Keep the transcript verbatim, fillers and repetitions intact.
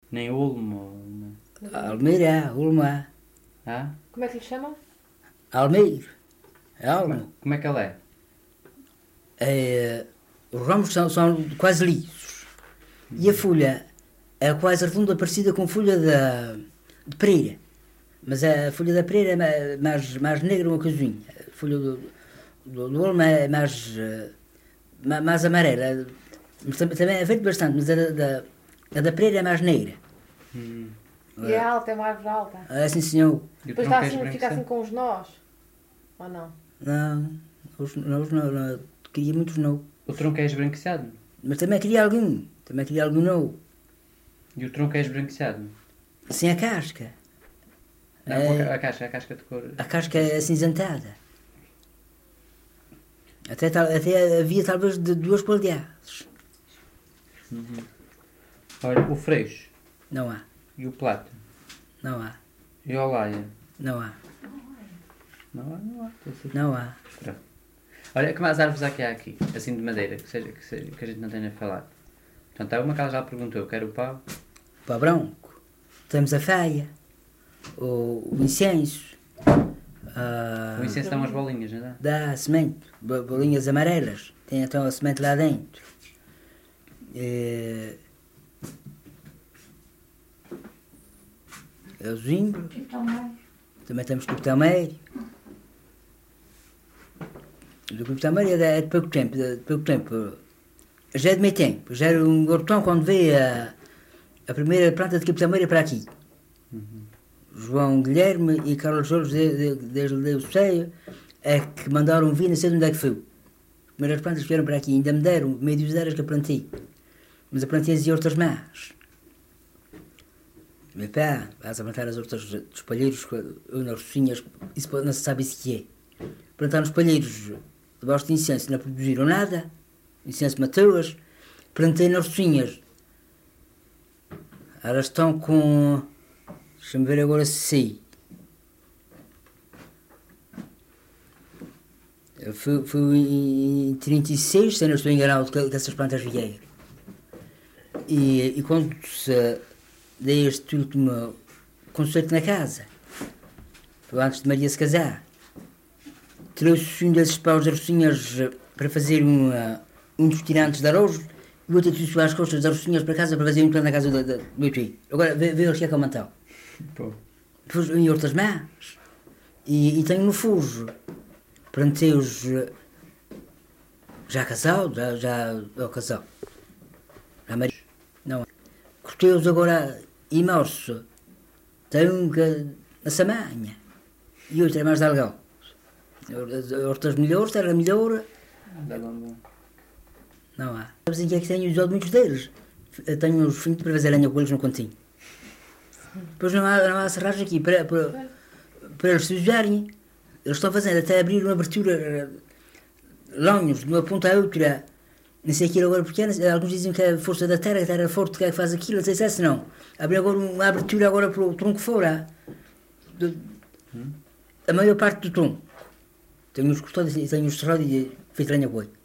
Nem Ulmo? Não. Almeira, Ulma. Ah? Como é que lhe chama? Almeiro. É Como, Alma. como é que ela é? É, os ramos são, são quase lisos. E a folha é quase redonda, parecida com a folha da, de pereira. Mas a folha da pereira é mais, mais negra, uma coisinha. A folha do, do, do olmo é mais, eh, ma- mais amarela. Mas tam- também é feito bastante, mas a da, da, a da pereira é mais negra. Hum. E é alta, é uma árvore alta. É assim, senhor. E o Depois tronco está é assim, fica esbranquiçado? assim com os nós. Ou não? Não, os, não, os não, não, queria muitos não. O tronco é esbranquiçado? Mas também queria algum, também queria algum não. E o tronco é esbranquiçado? Sem a casca. Não, É, a casca, a casca de cor. a casca é acinzentada. Até, tal- até havia talvez de duas qualidades. Uhum. Olha, o freixo Não há, e o plato não há, e a olaia. não há, Não há, não há. Estou a ser- não há. Pronto. Olha, que mais árvores há que há aqui? Assim de madeira, que, seja, que, seja, que a gente não tenha falado. Portanto, há uma que ela já perguntou, quero o pau. Pau branco. Temos a faia, o, o incenso, ah, O incenso dá umas bolinhas, não dá? dá semente, bo- bolinhas amarelas. Tem então a semente lá dentro. É, é o zimbro. Também temos capitão médio. Do capitão médio é de, é de pouco tempo, de, de pouco tempo. Já é de meio tempo. Já era um gortão quando veio a, a primeira planta de capitão médio para aqui. João Guilherme e Carlos Souros, desde de, de, de, o seio, é que mandaram vir, não sei de onde é que foi. As primeiras plantas que vieram para aqui, ainda me deram meio de eras que eu plantei. Mas eu plantei as hortas más. Meu pá, vais a plantar as hortas dos palheiros, ou nas rocinhas, isso não se sabe isso que é. Plantaram os palheiros debaixo de incenso, não produziram nada, o incenso matou-as. Plantei nas rocinhas, elas estão com, deixa-me ver agora se sei. Foi, foi em trinta e seis, se eu não estou enganado, que, que essas plantas vieram. E, e quando se dei este último concerto na casa, foi antes de Maria se casar, trouxe um desses paus de rocinhas para fazer um, uh, um dos tirantes de arroz e o outro trouxe as costas das rocinhas para casa para fazer um plano na casa do, do, do meu tio. Agora vê, vê o que é que eu mantal. Depois em outras mãos. E, e tenho no fuso. Plantei-os já casado, já, já é o casal. Já Maria. Não. Cortei-os agora em março. Tem um que na Samanha e outro é mais de Algal. As hortas melhores, terra melhor. Não há. Sabes em que é que tenho usado muitos deles? Eu tenho os fins para fazer lenha com eles no continho. Depois não há, não há serragem aqui para, para, para eles se usarem. Eles estão fazendo até abrir uma abertura longe, de uma ponta a outra. Não sei aquilo agora porque é, alguns dizem que é a força da terra, a terra forte que é que faz aquilo, não sei se é assim não. Abrir agora uma abertura agora para o tronco fora. Do, a maior parte do tronco. Tenho os cortados e tenho os serrados e feito lenha com ele.